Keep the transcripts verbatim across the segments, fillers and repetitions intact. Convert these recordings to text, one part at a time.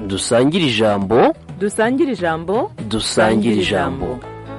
dusangire ijambo dusangire ijambo dusangire ijambo.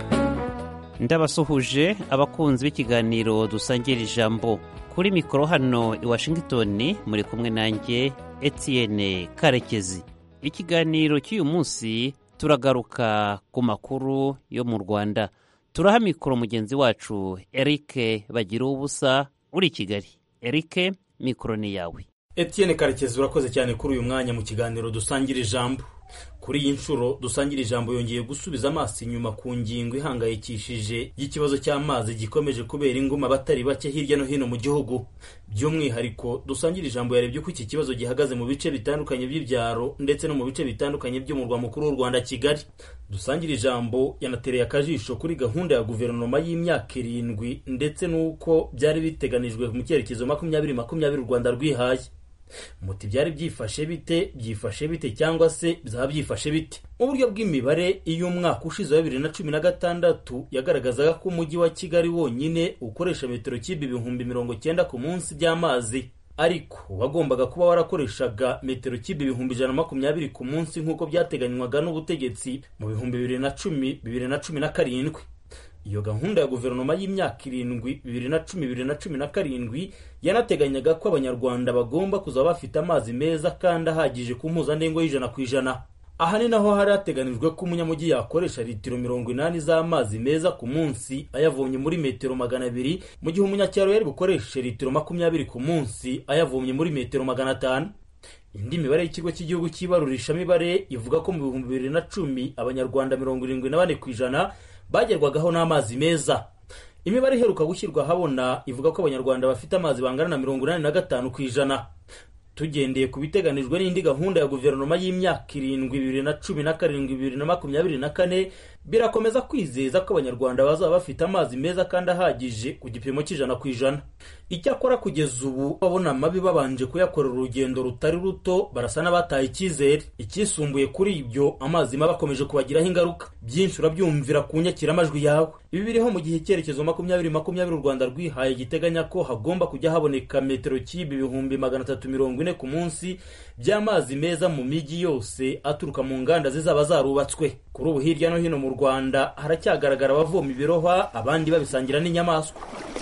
ndabasuhuje abakunzi b'ikiganiro dusangira ijambo. Kuri mikoro hano i Washington muri kumwe nanjye Etienne Karekezi. Ikiganiro cy'uyu munsi turagaruka ku makuru yo mu Rwanda. Turaha mikoro mugenzi wacu Eric Bagira ubusa uri Kigali. Eric, mikoro ni yawe. Etienne Karekezi, urakoze cyane kuri uyu mwanya mu kiganiro dusangira ijambo. Kuri iyi nshuro dusangira ijambo yongeye gusubiza amaso inyuma ku ngingo ihangayikishije y'ikibazo cy'amazi gikomeje kubera inguma abatari bake hirya no hino mu gihugu. By'umwihariko dusangira ijambo yarebye ko iki kibazo gihagaze mu bice bitandukanye by'ibyaro ndetse no mu bice bitandukanye by'umurwa mukuru w'u Rwanda Kigali. Dusangira ijambo yanatereye akajisho kuri gahunda ya guverinoma y'imyaka irindwi ndetse n'uko byari biteganijwe mu cyerekezo makumyabiri makumyabiri u Rwanda rwihaye. Muti byari byifashe bite byifashe bite cyangwa se bizaba byifashe bite? Mu buryo bw'imibare, iyo umwaka ushize wa bibiri na cumi na gatandatu yagaragazaga ko umujyi wa Kigali wonyine ukoresha metero kibi ibihumbi mirongo cyenda ku munsi by'amazi, ariko wagombaga kuba warakoreshaga metero kibi ibihumbi ijana na makumyabiri ku munsi nk'uko byateganywaga n'ubutegetsi mu bihumbi bibiri na cumi bibiri na cumi na karindwi. Iyo gahunda ya guverinoma y'imyaka irindwi bibiri na cumi bibiri na cumi na karindwi yanateganyaga ko abanyarwanda bagomba kuzaba bafite amazi meza kandi ahagije ku mpuzandengo y'ijana ku ijana. Aha ni naho hari hateganijwe ko umunyamujyi yakoresha litiro mirongo inani z'amazi meza ku munsi ayavomye muri metero magana abiri, mu gihe umunyacyaro yari bukoreshe litiro makumyabiri ku munsi ayavomye muri metero magana atanu. Indi mibare y'ikigo cy'igihugu cy'ibarurishamibare ivuga ko mu bihumbi bibiri na cumi abanyarwanda mirongo irindwi na bane ku ijana bagerwagaho n'amazi meza. Imibare iheruka gushyirwa habona ivuga ko abanyarwanda bafite amazi bangana na mirongo inani na gatanu ku ijana. Tugendeye ku biteganijwe n'indi gahunda ya guverinoma y'imyaka irindwi bibiri na cumi na karindwi bibiri na makumyabiri na kane, birakomeza kwizeza ko abanyarwanda bazaba bafite amazi meza kandi ahagije ku gipimo cy'ijana ku ijana. Icyakora kugeza ubu babona amabi babanje kuyakorera urugendo rutari ruto barasa n'abataye icyizere. Ikisumbuye kuri ibyo, amazi mabi akomeje kubagiraho ingaruka. Byinshi urabyumvira ku nyakiramajwi yawe. Ibi biriho mu gihe icyerekezo makumyabiri makumyabiri u Rwanda rwihaye giteganya ko hagomba kujya haboneka metero kibi ibihumbi magana atatu mirongo ine ku munsi by'amazi meza mu mijyi yose aturuka mu nganda zizaba zarubatswe. Kuri ubu hirya no hino mu Rwanda haracyagaragara abavoma ibirohwa, abandi babisangira n'inyamaswa.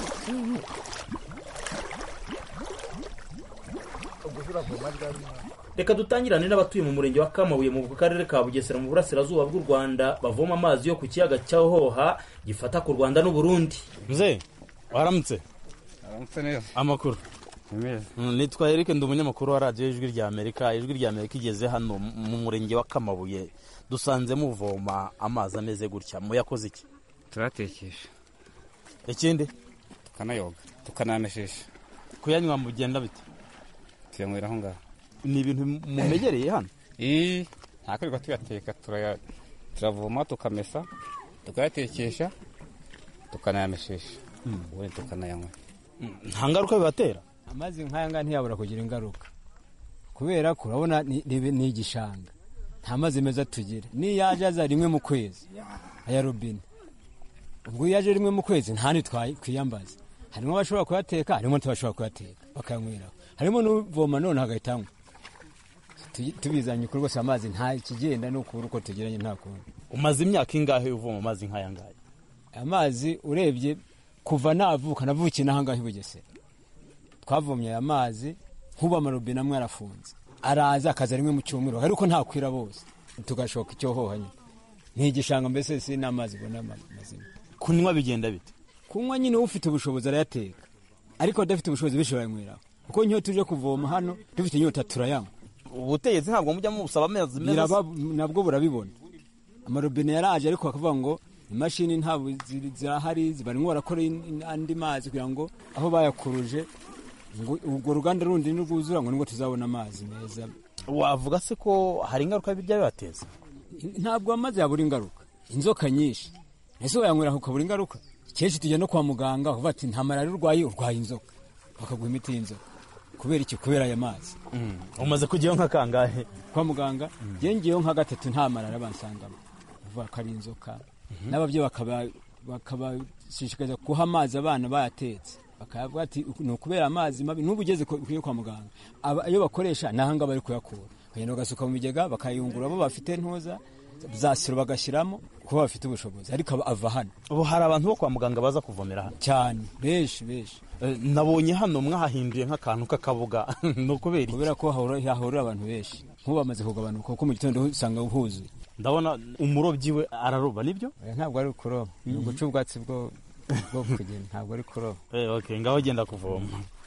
Reka dutangirane n'abatuye mu murenge wa Kamabuye mu karere ka Bugesera mu burasirazuba bw'u Rwanda bavoma amazi yo ku kiyaga cya Hoha gifata ku Rwanda n'u Burundi. Mzee, waramutse? Waramutse neza. Amakuru. Neza. Nitwa Eric, ndi umunyamakuru wa Radio Ijwi rya Amerika. Ijwi rya Amerika igeze hano mu murenge wa Kamabuye. Dusanze muvoma amazi ameze gutya. Muyakoze iki? Turatekesha. Ikindi? Tukanayoga. Tukanameshesha. Kuyanywa mugenda bite? Tuyanywera aho ngaho. Ni ibintu mumegereye hano? Eh, ntakorwa tuyateka, turaya turavoma tukamesa, tukayatekesha, tukanayameshesha. Ubundi tukanayanywa. Nta ngaruka bibatera? Amazi nk'aya ngaya ntiyabura kugira ingaruka, kubera ko urabona ni igishanga, nta mazi meza tugira. Ni yaje aza rimwe mu kwezi aya robine, ubwo yaje rimwe mu kwezi nta ni twiyambaza. Harimo abashobora kuyateka, harimo n'abashobora kuyateka bakanywera, harimo n'uvoma none hagahitamo. Tubizanye kuri rwose amazi nta ikigenda no kubura uko tugeranye nta kundi. Umaze imyaka ingahe uvoma amazi nk'aya ngaya? Amazi urebye kuva navuka navukiye n'ahangahe i Bugesera, twavomye aya mazi nkuba amarobine amwe arafunze, araza akaza rimwe mu cyumweru, ariko nta kwira bose tugashoka icyo Hoha nyine. Ni igishanga mbese si n'amazi bona mazima. Kunywa bigenda bite? Kunywa nyine ufite ubushobozi arayateka, ariko adafite ubushobozi bishobora nywera, kuko nyo tuje kuvoma hano dufite inyota turayanywa. Ubutegetsi ntabwo mujya musaba amazi meza? Nabwo burabibona. Amarobine yaraje ariko akavuga ngo imashini ntabwo zirahari, zibarimo barakora andi mazi kugira ngo aho bayakuruje ngo ubwo ruganda rundi n'urwuzura ngo nibwo tuzabona amazi meza. Wavuga se ko hari ingaruka bijya bibateza? Ntabwo amazi yabura ingaruka, inzoka nyinshi ese wayanywera ukabura ingaruka. Kenshi tujya no kwa muganga uvuga ati nta malariya urwaye, urwaye inzoka, bakaguha imiti y'inzoka. Kubera iki? Kubera aya mazi. Umaze kujyayo nka kangahe kwa muganga? Yengiyeyo nka gatatu nta malariya bansangamo, uvuga ko ari inzoka. N'ababyeyi bakaba bakabashishikariza kuha amazi abana bayatetse, bakavuga ati ni ukubera amazi mabi n'ubu ugeze kwa muganga iyo bakoresha nahanga bari kuyakura. bakagenda bagasuka mu bigega bakayungura, bo bafite ntuza zasiro bagashyiramo kuko bafite ubushobozi, ariko ava hano. Ubu hari abantu bo kwa muganga baza kuvomera hano cyane benshi benshi. Eh, nabonye hano mwahahinduye nk'akantu k'akabuga no kubera iki? Kubera ko hahurira abantu benshi, nk'ubu bamaze kugabanuka kuko mu gitondo usanga huzuye. Ndabona umurobyi we araroba, nibyo? Ntabwo ari kuroba, ni uguca ubwatsi bwo bwo kugenda, ntabwo ari kuroba. Eh, okay, ngaho genda kuvoma.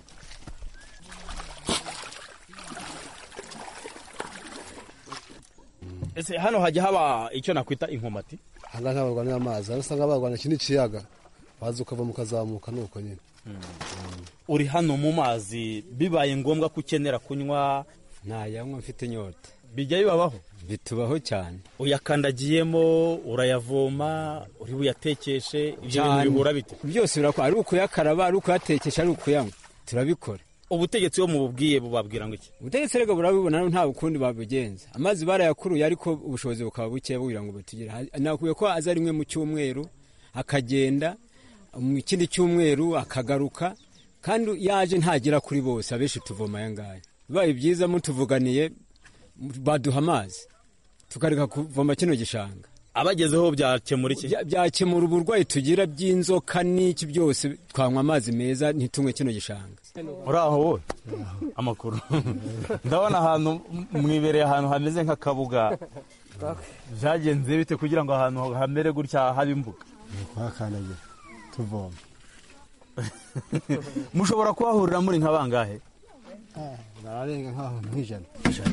Ese hano hajya haba icyo nakwita inkomati? Hanga ntabarwanira amazi, arasanga barwana ikindi kiyaga, baza ukava mukazamuka nuko nyine. Uri hano mu mazi, bibaye ngombwa ko ukenera kunywa, ntayanywa mfite inyota. bijya bibabaho? Bitubaho cyane. Uyakandagiyemo, urayavoma, uri buyatekeshe, ibyo bintu bihura bite? Byose birakora, ari ukuyakaraba, ari ukuyatekesha, ari ukuyanywa, turabikora. Ubutegetsi bo mububwiye bubabwira ngo iki? Ubutegetsi rega burabibona nta bukundi babugenza. Amazi barayakuruye, ariko ubushobozi bukaba buke bugira ngo batugire. Nakuye ko aza rimwe mu cyumweru akagenda, mu kindi cyumweru akagaruka, kandi yaje ntagira kuri bose, abeshi tuvoma yangaye. Bibaye byiza mutuvuganiye baduha amazi tukareka kuvoma kino gishanga. Abagezeho byakemura iki? Byakemura uburwayi tugira by'inzoka n'iki byose, twanywa amazi meza ntitunywe kino gishanga. Uraho wowe? Amakuru. Ndabona ahantu mwibereye ahantu hameze nk'akabuga. Byagenze bite kugira ngo ahantu hamere gutya habe imbuga? Kwakandagira tuvoma. Mushobora kuhahurira muri nka bangahe? Ah, bararenga nkaho nk'ijana.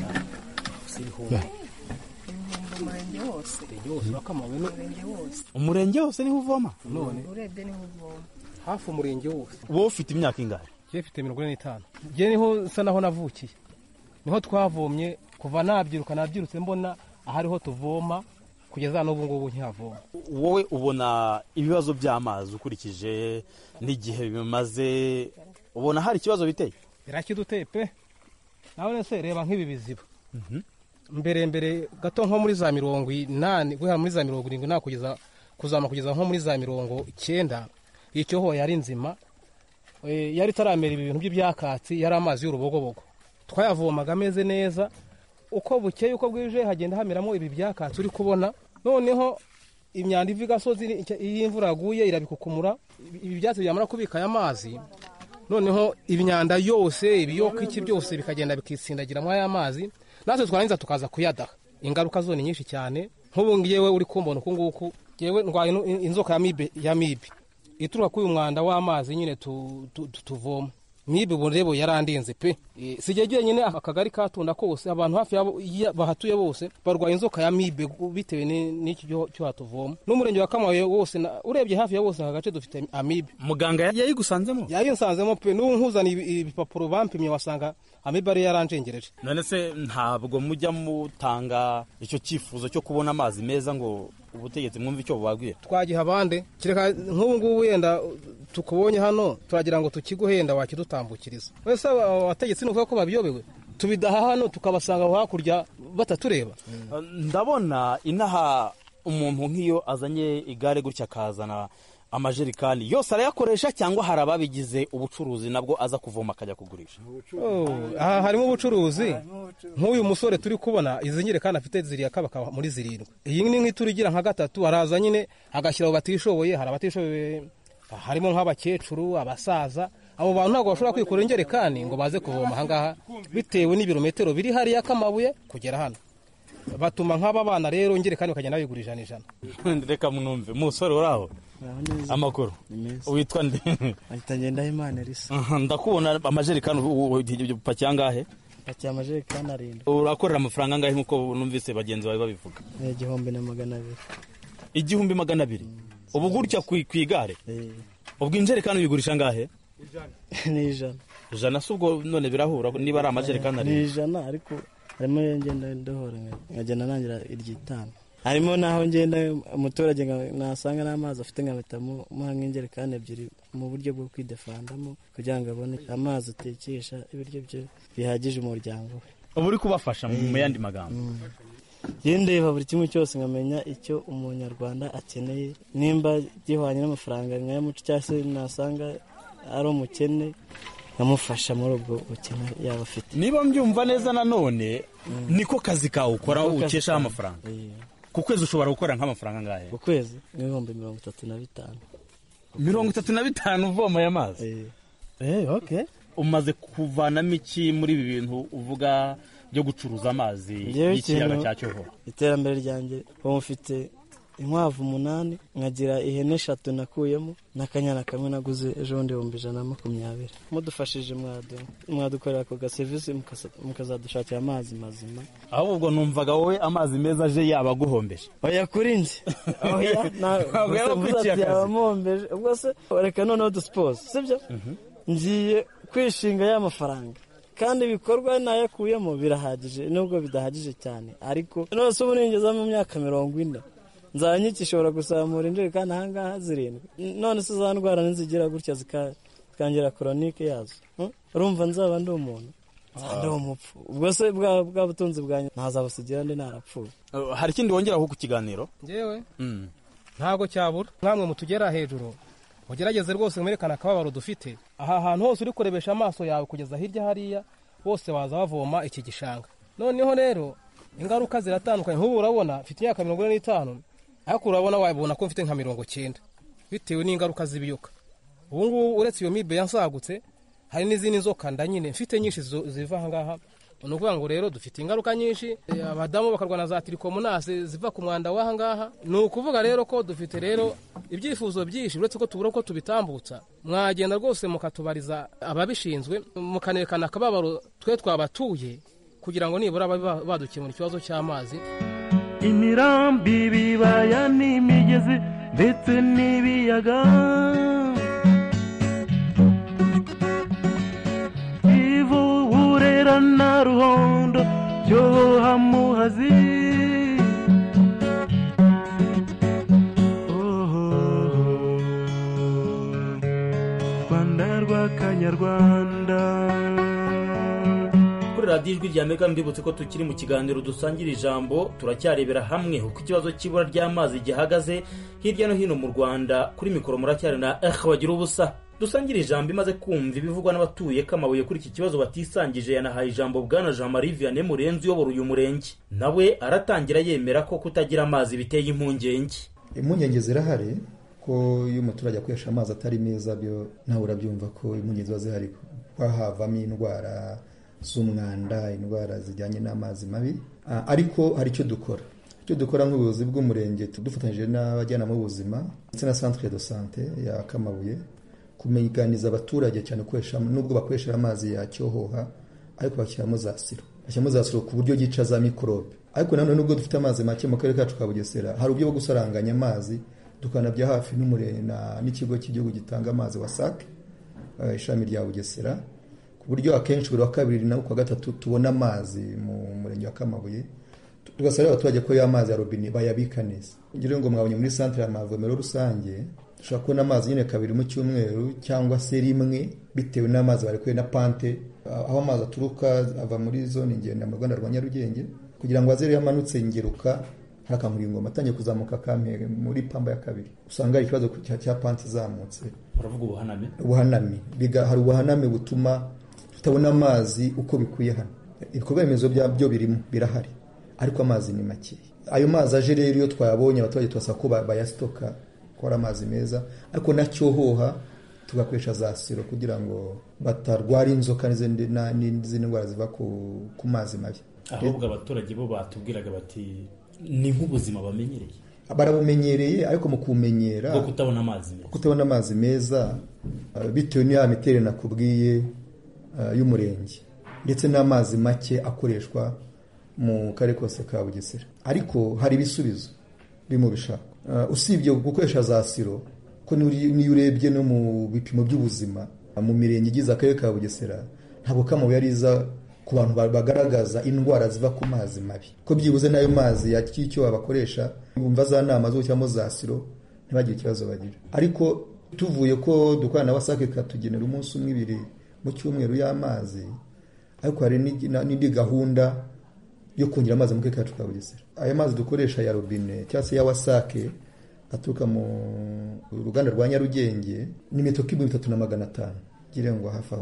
Umurenge wose. Umurenge wose. Umurenge wose niho uvoma? None urebye niho uvoma. Hafi umurenge wose. Wowe ufite imyaka ingahe? Je mfite mirongo ine n'itanu. Je niho sa naho navukiye. Niho twavomye kuva nabyiruka nabyirutse mbona ahariho tuvoma kugeza n'ubu ngubu ntihavoma. Wowe ubona ibibazo by'amazi ukurikije n'igihe bimaze, ubona hari ikibazo biteye? Birakiduteye pe. Nawe se reba nk'ibi biziba. Mhm. Mbere mbere gato nko muri za mirongo inani guhera muri za mirongo irindwi nakugeza kuzama kugeza nko muri za mirongo icyenda, icyo ho yari nzima. E, yari taramera ibintu by'ibyakatsi, yari amazi y'urubogobogo. Twayavomaga ameze neza, uko bukeye uko bwije hagenda hameramo ibi byakatsi uri kubona. Noneho imyanda ivi gasozi y'imvura yaguye irabikukumura, ibi byatsi byamara kubika aya mazi. Noneho imyanda yose ibiyoka iki byose bikagenda bikisindagira mu aya mazi, natwe twarangiza tukaza kuyadaha. Ingaruka zo ni nyinshi cyane. Nk'ubu ngiyewe uri kumbona uko nguko, yewe ndwaye inzoka ya mibe ya mibe ituruka kuri umwanda w'amazi nyine tuvoma. Mibe burebo yarandinze pe. E, Sigeje nyine akagari katunda kose abantu hafi yabo bahatuye bose barwaye inzoka ya mibe bitewe n'iki cyo hatuvoma. N'umurenge wa Kamabuye wose urebye hafi ya bose agace dufite amibe. Muganga yayigusanzemo? Yayinsanzemo pe, n'unkuzana ibipapuro bampimye wasanga amibe ari yaranjengereje. None se ntabwo mujya mutanga icyo cyifuzo cyo kubona amazi meza ngo ubutegetsi mwumve icyo bubabwira? Twagiha abande kireka nk'ubu ngubu yenda tukubonye hano turagira ngo tukiguhenda wakidutambukiriza. Wese abategetsi nuko ko babiyobewe tubidaha hano tukabasanga hakurya batatureba. Ndabona inaha umuntu nk'iyo azanye igare gutya akazana amajerikani yose arayakoresha cyangwa hari ababigize ubucuruzi nabwo aza kuvoma akajya kugurisha? Oh, aha harimo ubucuruzi. Nk'uyu musore turi kubona izi nyerekana afite ziriya kabaka muri zirindwi. Iyi ni nk'iturigira nka gatatu, araza nyine agashyira abo batishoboye, hari abatishoboye harimo nk'abakecuru, abasaza. Abo bantu ntabwo bashobora kwikora injerekani ngo baze kuvoma ahangaha bitewe n'ibirometero biri hariya Kamabuye kugera hano. Batuma nk'aba bana rero injerekani bakagenda bayigurira ijana. Reka munumve musore uraho? Amakuru. Witwa nde? Ahitagenda Imana Elisa. Ndakubona amajerikani upakiye angahe? Pakiye amajerikani arindwi. Urakorera amafaranga angahe nkuko numvise bagenzi bawe babivuga? Igihumbi na magana abiri. Igihumbi magana abiri? Ubu gutya kwigare? Eh. Ubwo injerekani uyigurisha angahe? Ni ijana. Ijana subwo none birahura niba ari amajerikani ari? Ni ijana ariko harimo ngenda ndohora nkagenda nangira iryitanu. Harimo naho ngenda umuturage nasanga n'amazi afite nkabitamo muha nk'injerekani ebyiri mu buryo bwo kwidefandamo kugira ngo abone amazi atekesha ibiryo byo bihagije umuryango we. Ubu uri kubafasha mu yandi magambo? Yendeba buri kimwe cyose nkamenya icyo umunyarwanda akeneye, nimba gihwanye n'amafaranga nkayamuca cyase nasanga ari umukene nkamufasha muri ubwo bukene yaba afite. Niba mbyumva neza nanone niko kazi kawe ukora ukeshaho amafaranga. Ku kwezi ushobora gukora nk'amafaranga angahe? Ku kwezi n'ibihumbi mirongo itatu na bitanu. Mirongo itatu na bitanu uvoma aya mazi? Eh, okay. Umaze kuvanamo iki muri ibi bintu uvuga byo gucuruza amazi y'ikiyaga cya Cyohoha? Iterambere ryanjye ubu mfite inkwavu umunani, nkagira ihene eshatu nakuyemo, n'akanyana kamwe naguze ejo bundi ibihumbi ijana na makumyabiri. Mudufashije mwadukorera ako gaserivisi mukazadushakira amazi mazima. Ahubwo numvaga wowe amazi meza aje yaba aguhombeje. Oya kuri nje. Oya ntabwo yabamombeje. Ubwo se reka noneho duspose, sibyo? Ngiye kwishinga y'amafaranga. Kandi ibikorwa nayakuyemo birahagije nubwo bidahagije cyane, ariko none se ubu ningeza mu myaka mirongo ine nzanyikishobora gusamura injerekani ahangaha zirindwi, none se za ndwara nizigira gutya zikangira koronike yazo, urumva nzaba ndi umuntu ndi umupfu? Ubwo se bwa butunzi bwanjye ntazabusigira ndi narapfuye. Hari ikindi wongeraho ku kiganiro? Njyewe ntabwo cyabura, mwamwe mutugera hejuru ugerageze rwose mwerekana akababaro dufite. Aha hantu hose uri kurebesha amaso yawe kugeza hirya hariya bose baza bavoma iki gishanga. Noneho rero ingaruka ziratandukanye. Nk'ubu urabona mfite imyaka mirongo ine n'itanu, ariko urabona wabona ko mfite nka mirongo cyenda bitewe n'ingaruka z'ibiyoka. Ubu ngubu uretse iyo mibe yansagutse hari n'izindi nzoka nda nyine mfite nyinshi ziva aha ngaha. Ni ukuvuga ngo rero dufite ingaruka nyinshi, abadamu bakarwana za tirikomonasi ziva ku mwanda w'aha ngaha. Ni ukuvuga rero ko dufite rero ibyifuzo byinshi, uretse ko tubura ko tubitambutsa. Mwagenda rwose mukatubariza ababishinzwe, mukanerekana akababaro twe twabatuye, kugira ngo nibura badukemura ikibazo cy'amazi. Imirambi, ibibaya n'imigezi ndetse n'ibiyaga, Kivu, Burera na Ruhondo, Cyohoha, Muhazi, Rwanda rwa Kanyarwanda. radiyo ijwi rya Amerika mbibutse ko tukiri mu kiganiro dusangira ijambo, turacyarebera hamwe uko ikibazo cy'ibura ry'amazi gihagaze hirya no hino mu Rwanda. Kuri mikoro muracyari na eh bagira ubusa. Dusangira ijambo imaze kumva ibivugwa n'abatuye Kamabuye kuri iki kibazo batisangije, yanahaye ijambo bwana Jean Marie Vianney Murenzi uyobora uyu murenge. Nawe aratangira yemera ko kutagira amazi biteye impungenge. Impungenge zirahari ko iyo umuturage akoresha amazi atari meza, byo nawe urabyumva ko impungenge ziba zihari, kwahavamo indwara z'umwanda, indwara zijyanye n'amazi mabi. Ariko hari icyo dukora icyo dukora nk'ubuyobozi bw'umurenge dufatanyije n'abajyanama b'ubuzima ndetse na centre de santé ya Kamabuye, kumenyekaniza abaturage cyane gukoresha, nubwo bakoresha amazi ya Cyohoha ariko bashyiramo za siro bashyiramo za siro ku buryo yica za mikorobe. Ariko nanone nubwo dufite amazi make mu karere kacu ka Bugesera, hari uburyo bwo gusaranganya amazi tukanabya hafi n'umurenge n'ikigo cy'igihugu gitanga amazi WASAC ishami rya Bugesera, ku buryo akenshi buri wa kabiri na kwa gatatu tubona amazi mu murenge wa Kamabuye. Tugasaba abaturage ko ya mazi ya robine bayabika neza. Ngire ngo mwabonye muri centre y'amavomero rusange dushaka kubona amazi nyine kabiri mu cyumweru cyangwa se rimwe, bitewe n'amazi barekuye na pante aho amazi aturuka ava muri zone ngenda mu Rwanda rwa Nyarugenge, kugira ngo azere yamanutse ingeruka hakamuringo ingoma atangiye kuzamuka Kampere muri pamba ya kabiri. Usanga ari ikibazo cya pante zamutse. Baravuga ubuhaname ubuhaname biga hari ubuhaname butuma tutabona amazi uko bikwiye hano. Ibikorwa remezo byo birimo birahari, ariko amazi ni make. Ayo mazi aje rero iyo twayabonye abaturage twasaba ko bayastoka ko ari amazi meza, ariko na Cyohoha tugakoresha za siro kugira ngo batarwara inzoka n'izindi ndwara ziva ku mazi mabi. Ahubwo abaturage bo batubwiraga bati ni nk'ubuzima bamenyereye, barabumenyereye, ariko mu kumenyera bwo kutabona amazi meza kutabona amazi meza bitewe n'iya miterere nakubwiye y'umurenge ndetse n'amazi make akoreshwa mu karere kose ka Bugesera. Ariko hari ibisubizo bimo bishaka, usibye gukoresha za siro, ko niyo urebye no mu bipimo by'ubuzima mu mirenge igize akarere ka Bugesera, ntabwo Kamabuye ariza ku bantu bagaragaza indwara ziva ku mazi mabi, ko byibuze n'ayo mazi ya Cyicyo abakoresha bumva za nama zo cyangwa za siro ntibagire ikibazo bagira. Ariko tuvuye ko dukorana na WASAC katugenera umunsi umwe ibiri mu cyumweru y'amazi, ariko hari n'indi gahunda yo kongera amazi mu karere kacu ka Bugesera. Aya mazi dukoresha ya robine cyangwa se ya WASAC aturuka mu ruganda rwa Nyarugenge ni metero kibu bitatu na magana atanu, gire ngo hafi aho ngaho.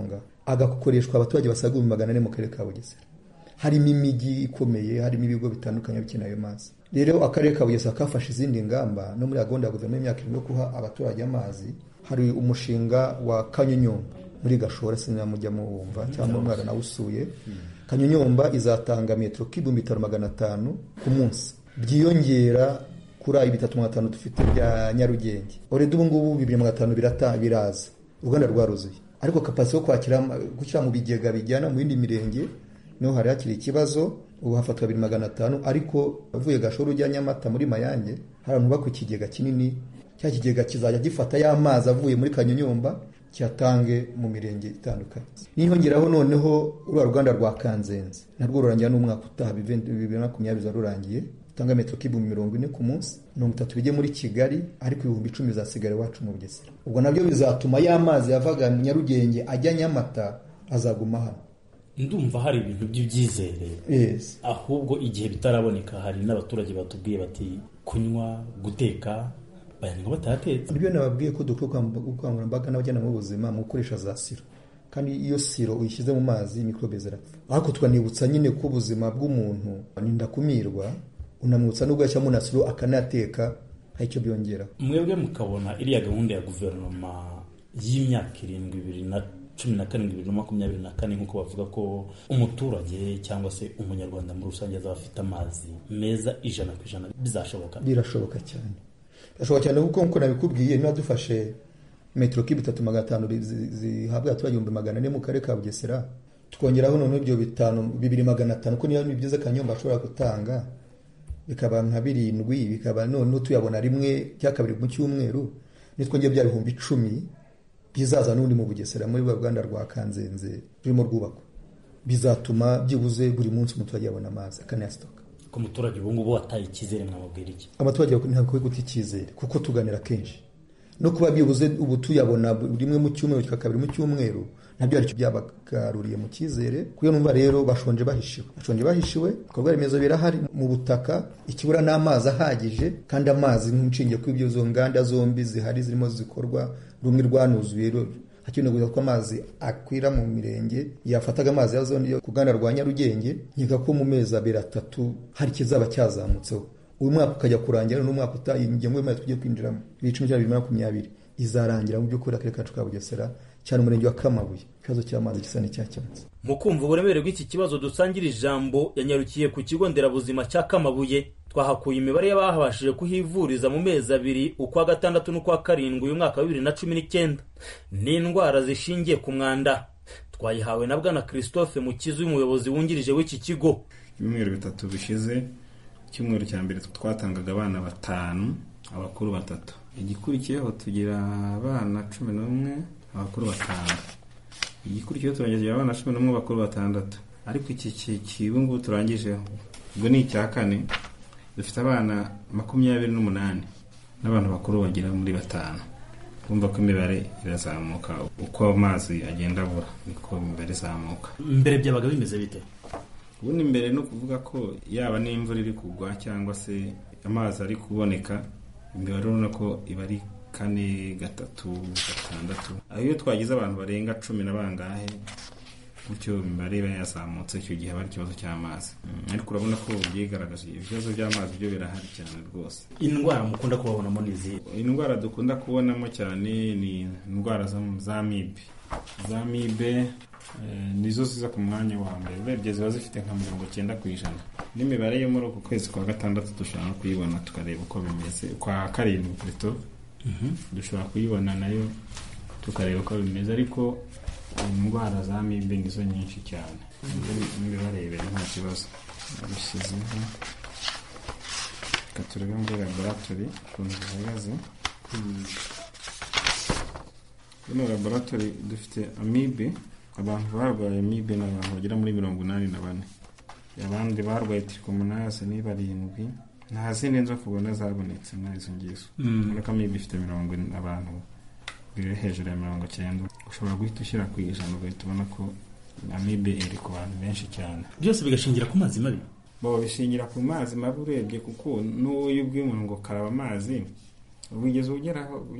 agakoreshwa abaturage basaga ibihumbi magana ane mu karere ka Bugesera. Harimo imijyi ikomeye, harimo ibigo bitandukanye bikeneye ayo mazi. Rero akarere ka Bugesera kafashe izindi ngamba no muri gahunda ya guverinoma y'imyaka irindwi yo kuha abaturage amazi. Hari umushinga wa Kanyonyomba muri Gashora, sinamujya mu wumva cyangwa umwana nawe usuye. Kanyonyomba izatanga metero k'ibihumbi bitanu magana atanu ku munsi, byiyongera kuri ayi bitatu magana atanu dufite bya Nyarugenge. Orede ubu ngubu bibiri magana atanu birata biraza, uruganda rwaruzuye, ariko kapasite yo kwakira gushyira mu bigega bijyana mu yindi mirenge niho hari hakiri ikibazo. Ubu hafatwa bibiri magana atanu, ariko avuye Gashora ujya Nyamata muri Mayange hari abantu bakora ikigega kinini. Cya kigega kizajya gifata y'amazi avuye muri Kanyonyomba cyatange mu mirenge itandukanye. Nihongeraho noneho uru ruganda rwa Kanzenze narwo rurangira n'umwaka utaha bibiri na makumyabiri zarurangiye, tanga metero k'ibihumbi mirongo ine ku munsi, mirongo itatu bijye muri Kigali, ariko ibihumbi icumi bizasigara iwacu mu Bugesera. Ubwo nabyo bizatuma y'amazi yavaga mu Nyarugenge ajya Nyamata azaguma hano. Ndumva hari ibintu by'ibyizere. Yes. Ahubwo igihe bitaraboneka hari n'abaturage batubwiye bati kunywa, guteka bayanywa batatetse. Ibyo nababwiye ko dukora ubukangurambaga n'abajyana mu buzima mu gukoresha za siro, kandi iyo siro uyishyize mu mazi mikrobe zirapfa. Ariko twanibutsa nyine ko ubuzima bw'umuntu nindakumirwa, unamwutsa n'ubwo yashyamo na siro akanateka hari icyo byongera. Mwebwe mukabona iriya gahunda ya guverinoma y'imyaka irindwi bibiri na cumi na karindwi bibiri na makumyabiri na kane nk'uko bavuga ko umuturage cyangwa se umunyarwanda muri rusange azaba afite amazi meza ijana ku ijana, bizashoboka? Birashoboka cyane, birashoboka cyane kuko nkuko nabikubwiye, niba dufashe metero k'ibihumbi bitatu magana atanu zihabwa abaturage ibihumbi magana ane mu karere ka Bugesera, tukongeraho noneho ibyo bitanu bibiri magana atanu ko niyo byiza Kanyonyomba ashobora gutanga, bikaba nka birindwi, bikaba noneho tuyabona rimwe cya kabiri mu cyumweru, nitwongeye bya bihumbi icumi bizaza n'undi mu Bugesera muri rwa ruganda rwa Kanzenze rurimo rwubakwa, bizatuma byibuze buri munsi umuturage yabona amazi akanayasitoka. Ko umuturage ubu ngubu wataye icyizere, mwamubwira iki? Abaturage ntabwo guta icyizere kuko tuganira kenshi, no kuba byibuze ubu tuyabona rimwe mu cyumweru cya kabiri mu cyumweru, nabyo aricyo byabagaruriye mu cyizere. Kuyo numva rero bashonje bahishiwe, bashonje bahishiwe, ibikorwa remezo birahari mu butaka, ikibura n'amazi ahagije, kandi amazi nk'inshinge ku ibyo zo nganda zombi zihari zirimo zikorwa, rumwe rwanuzuye rero hakenewe ko amazi akwira mu mirenge. Yafataga amazi ya zone yo kuganda rwa Nyarugenge, nkeka ko mu mezi abiri atatu hari kizaba cyazamutseho. Uyu mwaka ukajya kurangira n'umwaka utaye ingengo y'imari tugiye kwinjiramo bibiri na makumyabiri izarangira mu by'ukuri akarere kacu ka Bugesera cyane umurenge wa Kamabuye ikibazo cy'amazi gisa n'icyakemutse. Mu kumva uburemere bw'iki kibazo dusangira ijambo yanyarukiye ku kigo nderabuzima cya Kamabuye. Twahakuye imibare y'abahabashije kuhivuriza mu mezi abiri, ukwa gatandatu n'ukwa karindwi uyu mwaka wa bibiri na cumi n'icyenda, n'indwara zishingiye ku mwanda. Twayihawe na Bwana Christophe Mukizi, umuyobozi wungirije w'iki kigo. Ibimwero bitatu bishize, icyumweru cya mbere twatangaga abana batanu, abakuru batatu. Igikurikiyeho tugira abana cumi n'umwe, abakuru batanu. Igikurikiyeho turangiza abana cumi n'umwe, abakuru batandatu. Ariko iki kibungu turangijeho, ubwo ni icya kane, dufite abana makumyabiri n'umunani n'abantu bakuru bagira muri batanu. Kumva ko imibare irazamuka uko amazi agenda abura, niko imibare izamuka. Mbere byabaga bimeze bite? Ubundi mbere no kuvuga ko yaba n'imvura iri kugwa cyangwa se amazi ari kuboneka, imibare urabona ko iba ari kane, gatatu, gatandatu. Aho iyo twagize abantu barenga cumi na bangahe, gutyo imibare iba yazamutse, icyo gihe bari ikibazo cy'amazi. Ariko urabona ko byigaragaje ibibazo by'amazi byo birahari cyane rwose. Indwara mukunda kubabonamo ni izihe? Indwara dukunda kubonamo cyane ni indwara za mibe. Za mibe nizo ziza ku mwanya wa mbere, urebye ziba zifite nka mirongo icyenda ku ijana. N'imibare yo muri uku kwezi kwa gatandatu dushobora kuyibona tukareba uko bimeze, kwa karindwi plutôt dushobora kuyibona nayo tukareba uko bimeze, ariko indwara za mibe nizo nyinshi cyane. Nibibarebera nta kibazo. Bishyizeho katurebe muri laboratoire ukuntu zihagaze. Muri laboratoire dufite amibe, abantu barwaye amibe ni abantu bagera muri mirongo inani na bane. Abandi barwaye trichomonas ni barindwi. Nta zindi nzoka ubona zabonetse muri izo ngizo. Urako amibe ifite mirongo abantu biri hejuru ya mirongo icyenda. Ushobora guhita ushyira ku ijana ugahita ubona ko amibe iri ku bantu benshi cyane. Byose bigashingira ku mazi mabi? Bo bishingira ku mazi mabi urebye, kuko n'uyu bw'umuntu ngo karaba amazi ubigeze ugeraho iyo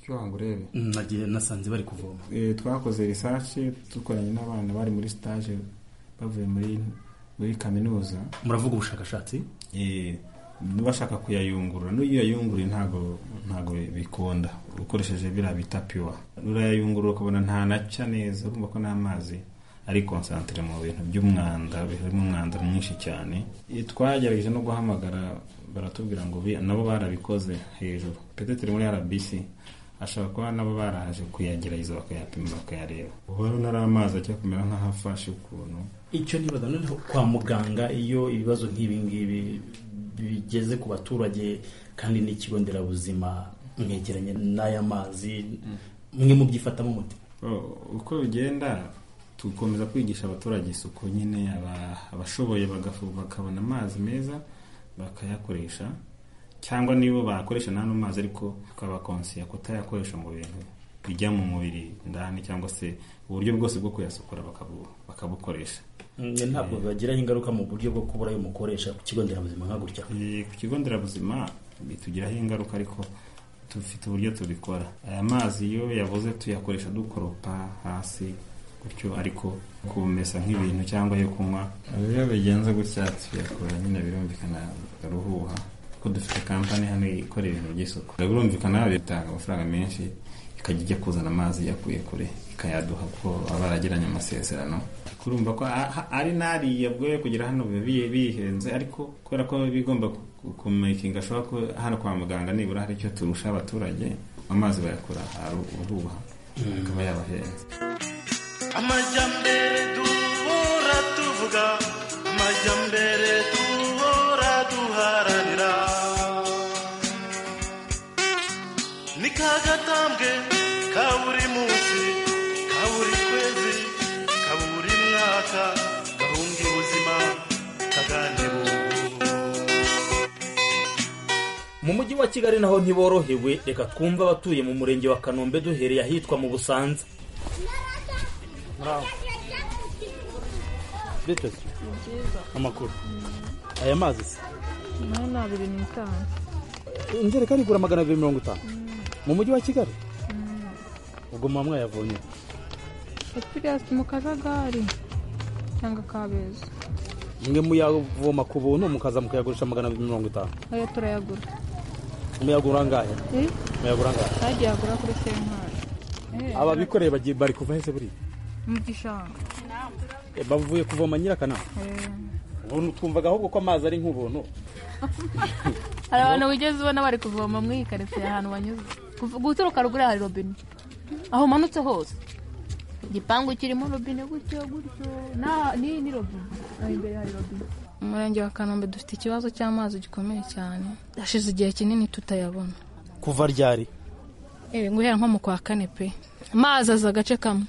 icyo wanga urebe nagiye nasanze bari kuvoma. Twakoze research dukoranye n'abana bari muri stage bavuye muri muri kaminuza. Muravuga ubushakashatsi? Eh bashaka kuyayungurura n'iyo yayungurura ntago ntago bikunda ukoresheje bira bita pure. Urayayungurura ukabona nta naca neza urumva ko n'amazi ari concentré mu bintu by'umwanda birimo umwanda mwinshi cyane. Twagerageje no guhamagara baratubwira ngo nabo barabikoze hejuru peut-être muri R B C ashaka kuba nabo baraje kuyagerageza bakayapima bakayareba. Ubu nari amazi ajya kumera nk'ahafashe ukuntu. Icyo nibaza noneho kwa muganga iyo ibibazo nk'ibi ngibi bigeze ku baturage kandi n'ikigo nderabuzima mwegeranye n'aya mazi mwe mu byifatamo umuti. Uko bigenda tukomeza kwigisha abaturage isuku nyine abashoboye bakabona amazi meza bakayakoresha cyangwa nibo bakoresha nano mazi ariko ukaba konsiya kutayakoresha mu bintu bijya mu mubiri ndani cyangwa se uburyo bwose bwo kuyasukura bakabukoresha. Ntabwo bagiraho ingaruka mu buryo bwo kubura yo mukoresha ku kigo nderabuzima nka gutya. Ku kigo nderabuzima bitugiraho ingaruka ariko tufite uburyo tubikora. Aya mazi yo yavuze tuyakoresha dukoropa hasi gutyo ariko kumesa nk'ibintu cyangwa yo kunywa iyo bigenze gutya tuyakora nyine birumvikana garuhuha ko dufite company hano ikora ibintu by'isuku. Birumvikana bitanga amafaranga menshi ikajya kuzana amazi yakuye kure ikayaduha ko abaragiranye amasezerano. Kurumva ko ari nari yabwoye kugira hano bihenze ariko kubera ko bigomba kumakinga ashobora ko hano kwa muganga nibura hari icyo turusha abaturage amazi bayakora uruhuha akaba yabahenze. Amajyambere duhora tuvuga, amajyambere duhora duharanira, ni kagatambwe ka buri munsi, ka buri kwezi, ka buri mwaka, gahunga ubuzima kagane bungu. Mu mujyi wa Kigali naho ntiborohewe, reka twumva abatuye mu murenge wa Kanombe duhereye ahitwa mu Busanza. Biteze amakuru aya mazi se none abiri n'itanu injerekani igura magana abiri mirongo itanu mu mujyi wa Kigali. Ubwo mama yavonye Epirasi mu Kajagari cyangwa Kabeza. mwe muyavoma ku buntu mukaza mukayagurisha magana abiri mirongo itanu. Ayo turayagura. Muyagura ngahe? Eh? Muyagura ngahe? Hagiye agura kuri Sentare. Eh. Aba bikoreye bagiye bari kuva hese buri. Mu gishanga. E bavuye kuvoma Nyirakana. Eh. Ubuntu twumvaga ahubwo ko amazi ari nk'ubuntu. Hari abantu wigeze ubona bari kuvoma mu ikaretse ahantu banyuze. Guturuka rugura hari robine. Aho manutse hose. Igipangu kirimo robine gutyo gutyo. Na ni ni robine. Aho imbere hari robine. Umurenge wa Kanombe dufite ikibazo cy'amazi gikomeye cyane. Dashize igihe kinini tutayabona. Kuva ryari? Eh nguhera nko mu kwa kane pe. Amazi aza gace kamwe.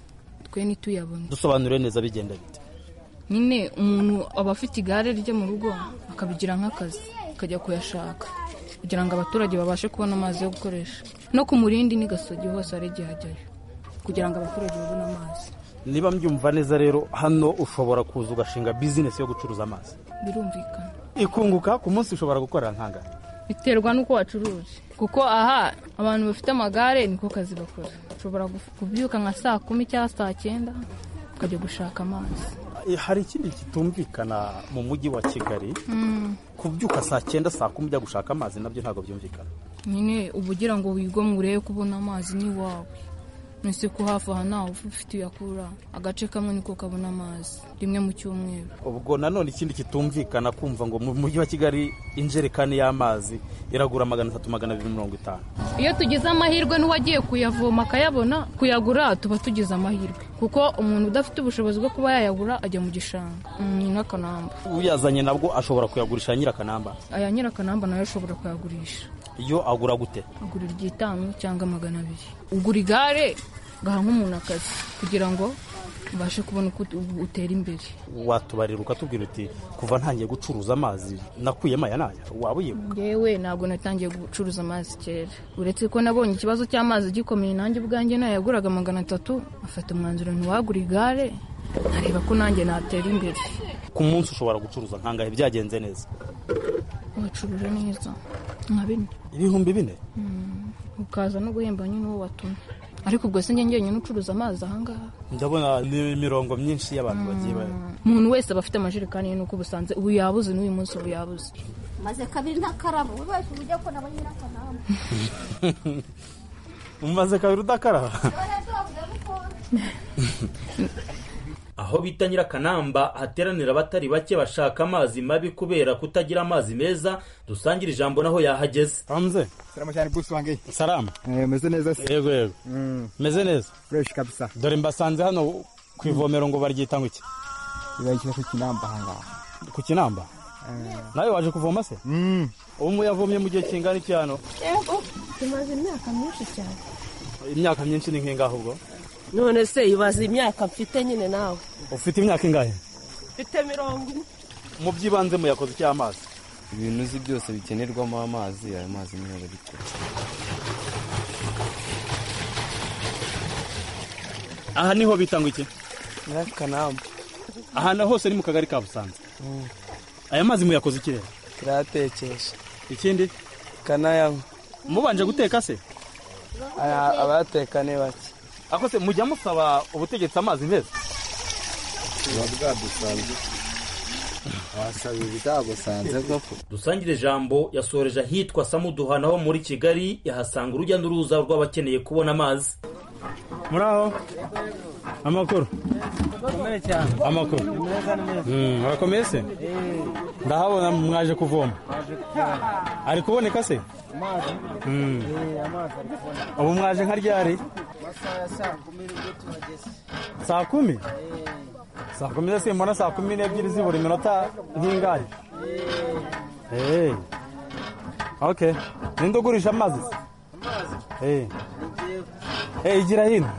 Twe ni tuyabona. Dusobanure neza bigenda bite. Nyine umuntu aba afite igare rye mu rugo akabigira nk'akazi akajya kuyashaka kugira ngo abaturage babashe kubona amazi yo gukoresha. No ku Murindi ni Gasogi hose ari gihajyayo kugira ngo abaturage babone amazi. Niba mbyumva neza rero hano ushobora kuza ugashinga business yo gucuruza amazi. Birumvikana. Ikunguka ku munsi ushobora gukorera nkanga. Biterwa nuko wacuruje. Kuko aha abantu bafite amagare niko kazi bakora. Ushobora kubyuka nka saa kumi cyangwa saa cyenda ukajya gushaka amazi. Hari ikindi kitumvikana mu mujyi wa Kigali. Mm. Kubyuka saa cyenda saa kumi ujya gushaka amazi nabyo ntago byumvikana. Nyine ubugira ngo wigomure kubona amazi ni wawe. Nese ko hafi aha nawe ufite uyakura agace kamwe niko kabona amazi rimwe mu cyumweru. Ubwo nanone ikindi kitumvikana kumva ngo mu mujyi wa Kigali injerekani y'amazi iragura magana atatu magana abiri mirongo itanu. Iyo tugize amahirwe n'uwagiye kuyavoma akayabona kuyagura tuba tugize amahirwe kuko umuntu udafite ubushobozi bwo kuba yayagura ajya mu gishanga. Ni nk'akanamba. Uyazanye nabwo ashobora kuyagurisha Nyirakanamba. Aya Nyirakanamba nayo ashobora kuyagurisha. Iyo agura gute? Agura igitanu cyangwa magana abiri. Ugura igare gaha nk'umuntu akazi kugira ngo ubashe kubona uko utera imbere. Watubarira ukatubwira uti kuva ntangiye gucuruza amazi nakuyemo aya naya waba uyibuka? Ngewe ntabwo natangiye gucuruza amazi kera uretse ko nabonye ikibazo cy'amazi gikomeye nanjye ubwanjye nayaguraga magana atatu afata umwanzuro ntiwagura igare ntareba ko nanjye natera imbere. Ku munsi ushobora gucuruza nkangahe byagenze neza? Wacuruje neza nka bine. ibihumbi bine ukaza no guhemba nyine uwo watumye, ariko ubwo se njye njyenyine ucuruza amazi ahangaha ndabona ni imirongo myinshi y'abantu bagiye bari. Umuntu wese aba afite amajerekani nuko ubusanze ubu yabuze n'uyu munsi ubu yabuze. maze kabiri ntakaraba wese ujya ko nabanye n'akanama. Umaze kabiri udakaraba. Aho bita Nyirakanamba hateranira abatari bake bashaka amazi mabi kubera kutagira amazi meza. Dusangira ijambo naho yahageze. Hamze salama cyane boss wange. Salama. Eh meze neza se? Yego yego. Mm. Meze neza. Fresh kabisa. Dore mbasanze hano ku ivomero ngo baryita ngo iki? Ibakira ku Kinamba hanga. Ku Kinamba? Eh. Nawe waje kuvoma se? Mm. Umu yavomye mu gihe kingana iki hano? Yego. Tumaze imyaka myinshi cyane. Imyaka myinshi ni nkingaho ubwo? None se ibaza imyaka mfite nyine nawe. Ufite imyaka ingahe? Mfite mirongo ine. Mu byibanze mu yakoze cy'amazi. Ibintu uzi byose bikenerwamo amazi, ayo mazi niyo arabikora. Aha niho bitanga iki? Nyirakanamba. Aha hose ni mu kagari ka Busanza. Mm. Aya mazi mu yakoze ikirere? Kiratekesha. Ikindi? Kanayanywa. Mubanje guteka se? Aya abateka ne bake. Ako se mujya musaba ubutegetsi amazi meza? Babwa dusanze. Wasaba ibitago sanze gapfu. Dusangire ijambo yasoreje ahitwa Samuduha naho muri Kigali yahasanga urujya n'uruza rw'abakeneye kubona amazi. Muraho. Amakuru. Komere cyane. Amakuru. Neza neza. Mm, urakomeye se? Eh. Ndahabona mwaje kuvoma. Mwaje kuvoma. Ari kuboneka se? Amazi. Mm. Eh, amazi ari kuboneka. Ubu mwaje nka ryari? Masaha saa kumi nibwo tuhageze. Saa kumi? Eh. Saa kumi se mbona saa kumi n'ebyiri zibura iminota nk'ingahe? Eh. Eh. Okay. Ninde ugurisha amazi? Amazi. Eh. Eh, igira hino.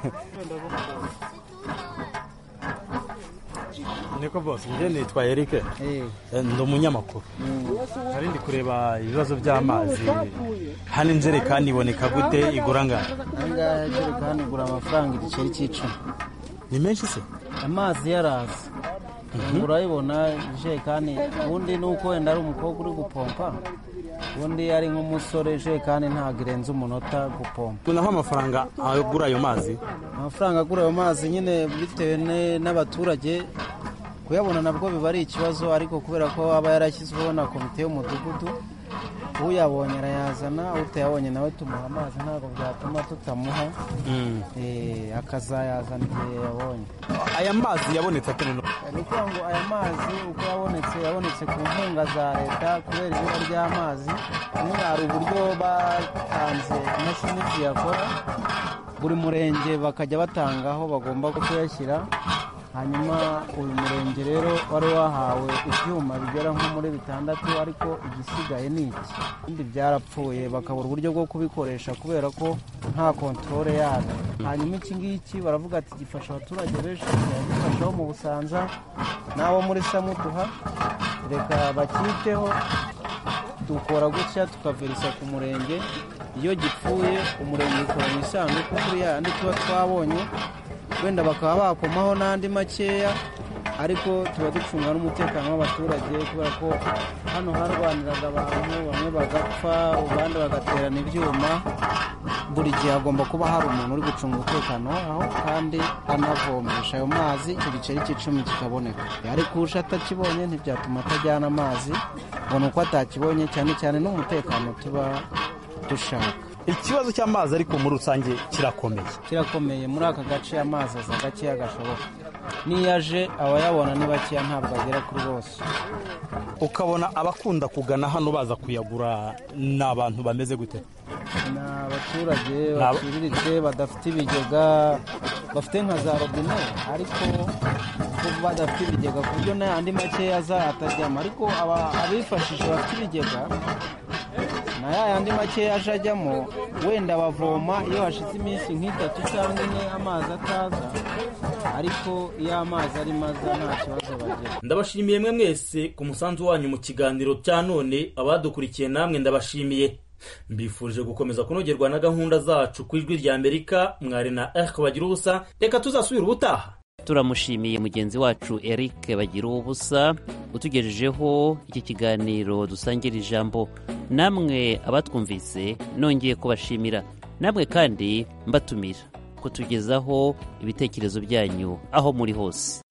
Niko boss, nje nitwa Eric. Eh. Ndo munyamakuru. Hari ndi kureba ibibazo by'amazi. Hano injerekani iboneka gute igura ngana? Anga injerekani igura amafaranga igiceri cy'icumi. Ni menshi se? Amazi yaraza. Urayibona injerekani ubundi nuko wenda ari umukobwa uri gupompa. Ubundi ari nk'umusore injerekani ntabwo irenze umunota gupompa. Naho amafaranga agura ayo mazi? Amafaranga agura ayo mazi nyine bitewe n'abaturage kuyabona nabwo biba ari ikibazo, ariko kubera ko aba yarashyizweho na komite y'umudugudu, uyabonye arayazana, utayabonye nawe tumuha amazi, ntabwo byatuma tutamuha. Mm. Eh, akazayazana igihe yabonye. Aya mazi yabonetse ate none? Ni kuvuga ngo aya mazi uko yabonetse yabonetse ku nkunga za leta kubera ibura ry'amazi. Niba hari uburyo batanze imashini ziyakora, buri murenge bakajya batangaho bagomba kuyashyira. Hanyuma uyu murenge rero wari wahawe ibyuma bigera nko muri bitandatu, ariko igisigaye ni iki. Ibindi byarapfuye bakabura uburyo bwo kubikoresha kubera ko nta kontrole yabyo. Hanyuma iki ngiki baravuga ati gifasha abaturage benshi, gifashaho mu Busanza n'abo muri Samuduha, reka bakiteho. Dukora gutya tukaverisa ku murenge, iyo gipfuye umurenge ukora mu isanduku kuri yandi tuba twabonye, wenda bakaba bakomaho n'andi makeya, ariko tuba ducunga n'umutekano w'abaturage kubera ko hano harwaniraga abantu bamwe bagapfa, abandi bagaterana ibyuma. Buri gihe hagomba kuba hari umuntu uri gucunga umutekano aho kandi anavomesha ayo mazi, icyo giceri cy'icumi kikaboneka. Ariko usha atakibonye ntibyatuma atajyana amazi, ubona uko atakibonye, cyane cyane n'umutekano tuba dushaka. Ikibazo cy'amazi ariko muri rusange kirakomeye. Kirakomeye muri aka gace, amazi aza gakeya gashoboka. Niyo aje abayabona ni bakeya, ntabwo agera kuri bose. Ukabona abakunda kugana hano baza kuyagura ni abantu bameze gute? Ni abaturage baciriritse badafite ibigega, bafite nka za robine, ariko badafite ibigega ku buryo n'andi makeya aza atajyamo. Ariko abifashije bafite ibigega na ya yandi make aje ajyamo, wenda bavoma iyo hashize iminsi nk'itatu cyangwa ine amazi ataza, ariko iyo amazi ari maza nta kibazo bagira. Ndabashimiye mwe mwese ku musanzu wanyu mu kiganiro cya none. Abadukurikiye namwe ndabashimiye, mbifurije gukomeza kunogerwa na gahunda zacu ku Ijwi rya Amerika. Mwari na Eric Bagirubusa, reka tuzasubira ubutaha. turamushimiye mugenzi wacu Eric bagira ubusa utugejejeho iki kiganiro dusangira ijambo. Namwe abatwumvise nongeye kubashimira, namwe kandi mbatumira kutugezaho ibitekerezo byanyu aho muri hose.